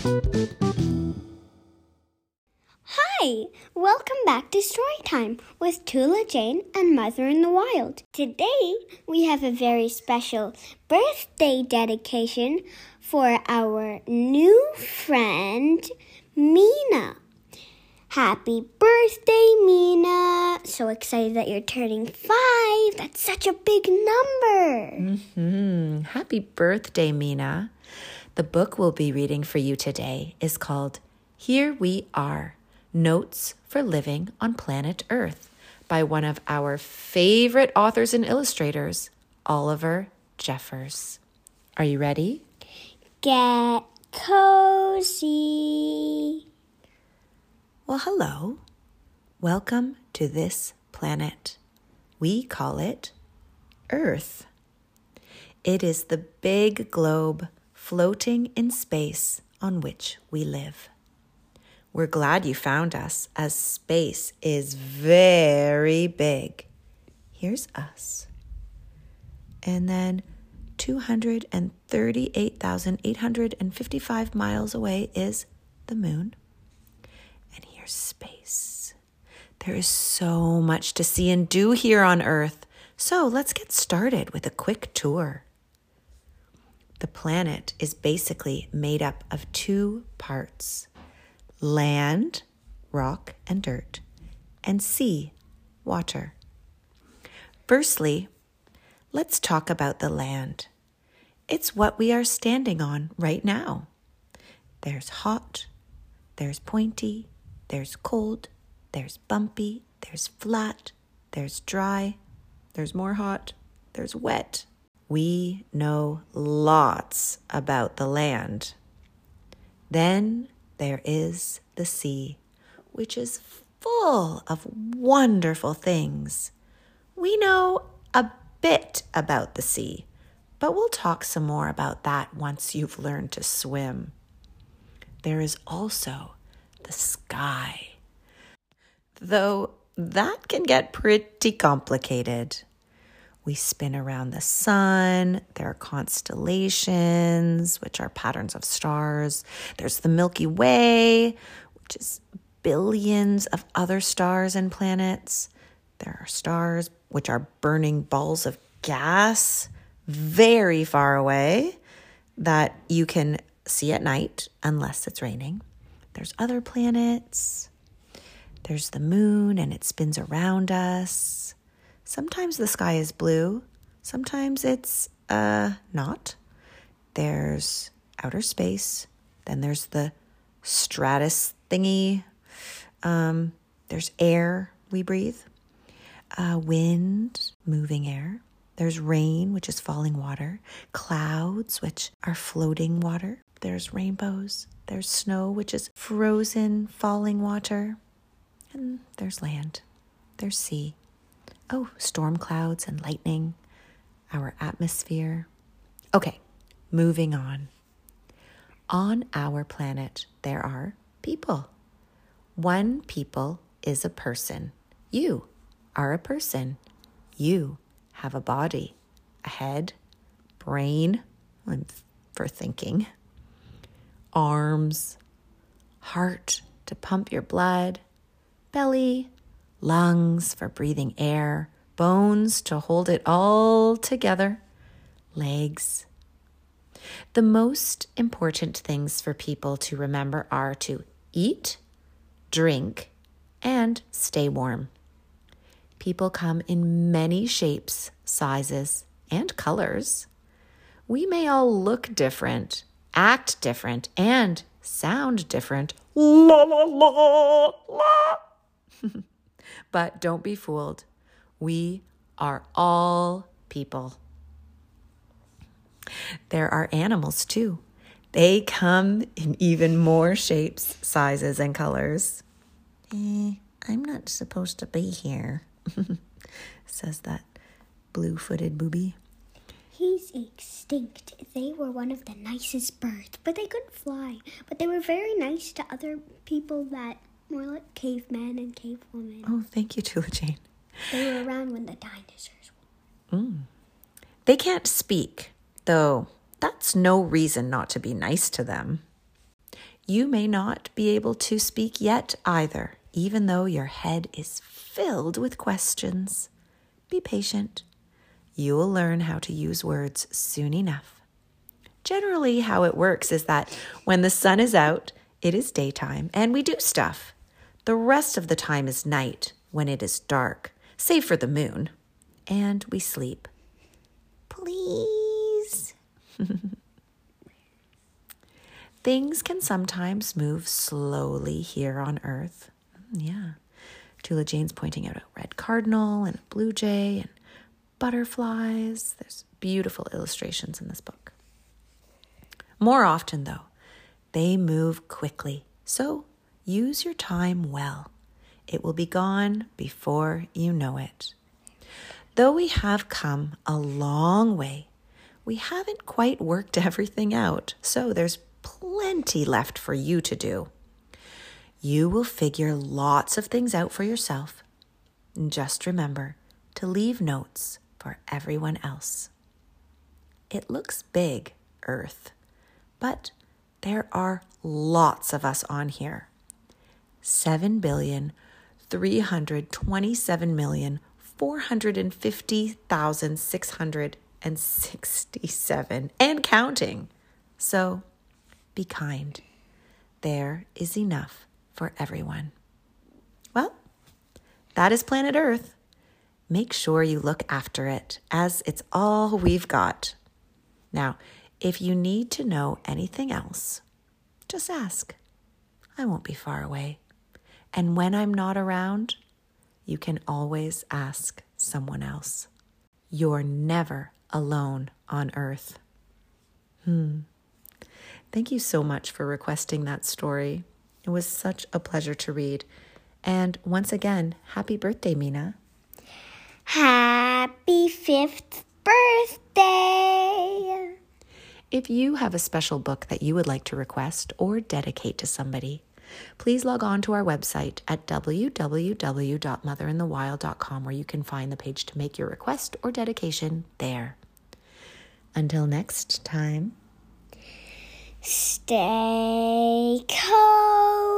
Hi! Welcome back to Storytime with Tula Jane and Mother in the Wild. Today, we have a very special birthday dedication for our new friend, Mina. Happy birthday, Mina! So excited that you're turning 5. That's such a big number. Happy birthday, Mina. The book we'll be reading for you today is called Here We Are, Notes for Living on Planet Earth by one of our favorite authors and illustrators, Oliver Jeffers. Are you ready? Get cozy. Well, hello. Welcome to this planet. We call it Earth. It is the big globe floating in space on which we live. We're glad you found us, as space is very big. Here's us. And then 238,855 miles away is the moon. And here's space. There is so much to see and do here on Earth. So let's get started with a quick tour. The planet is basically made up of 2 parts: land, rock and dirt, and sea, water. Firstly, let's talk about the land. It's what we are standing on right now. There's hot, there's pointy, there's cold, there's bumpy, there's flat, there's dry, there's more hot, there's wet. We know lots about the land. Then there is the sea, which is full of wonderful things. We know a bit about the sea, but we'll talk some more about that once you've learned to swim. There is also the sky, though that can get pretty complicated. We spin around the sun. There are constellations, which are patterns of stars. There's the Milky Way, which is billions of other stars and planets. There are stars, which are burning balls of gas very far away that you can see at night unless it's raining. There's other planets. There's the moon, and it spins around us. Sometimes the sky is blue. Sometimes it's not. There's outer space. Then there's the stratus thingy. There's air we breathe. Wind, moving air. There's rain, which is falling water. Clouds, which are floating water. There's rainbows. There's snow, which is frozen, falling water. And there's land. There's sea. Oh, storm clouds and lightning, our atmosphere. Okay, moving on. On our planet, there are people. One people is a person. You are a person. You have a body, a head, brain for thinking, arms, heart to pump your blood, belly, lungs for breathing air, bones to hold it all together, legs. The most important things for people to remember are to eat, drink, and stay warm. People come in many shapes, sizes, and colors. We may all look different, act different, and sound different. La la la la. But don't be fooled. We are all people. There are animals too. They come in even more shapes, sizes, and colors. I'm not supposed to be here, says that blue-footed booby. He's extinct. They were one of the nicest birds, but they couldn't fly. But they were very nice to other people that were like cavemen and cavewomen. Oh, thank you, Tula Jane. They were around when the dinosaurs were. They can't speak, though that's no reason not to be nice to them. You may not be able to speak yet either, even though your head is filled with questions. Be patient. You will learn how to use words soon enough. Generally, how it works is that when the sun is out, it is daytime and we do stuff. The rest of the time is night when it is dark, save for the moon, and we sleep. Please. Things can sometimes move slowly here on Earth. Yeah. Tula Jane's pointing out a red cardinal and a blue jay and butterflies. There's beautiful illustrations in this book. More often, though, they move quickly. So use your time well. It will be gone before you know it. Though we have come a long way, we haven't quite worked everything out. So there's plenty left for you to do. You will figure lots of things out for yourself. And just remember to leave notes for everyone else. It looks big, Earth, but there are lots of us on here. 7,327,450,667 and counting. So be kind. There is enough for everyone. Well, that is planet Earth. Make sure you look after it, as it's all we've got. Now, if you need to know anything else, just ask. I won't be far away. And when I'm not around, you can always ask someone else. You're never alone on Earth. Thank you so much for requesting that story. It was such a pleasure to read. And once again, happy birthday, Mina. Happy 5th birthday! If you have a special book that you would like to request or dedicate to somebody, please log on to our website at www.motherinthewild.com, where you can find the page to make your request or dedication there. Until next time, stay cozy.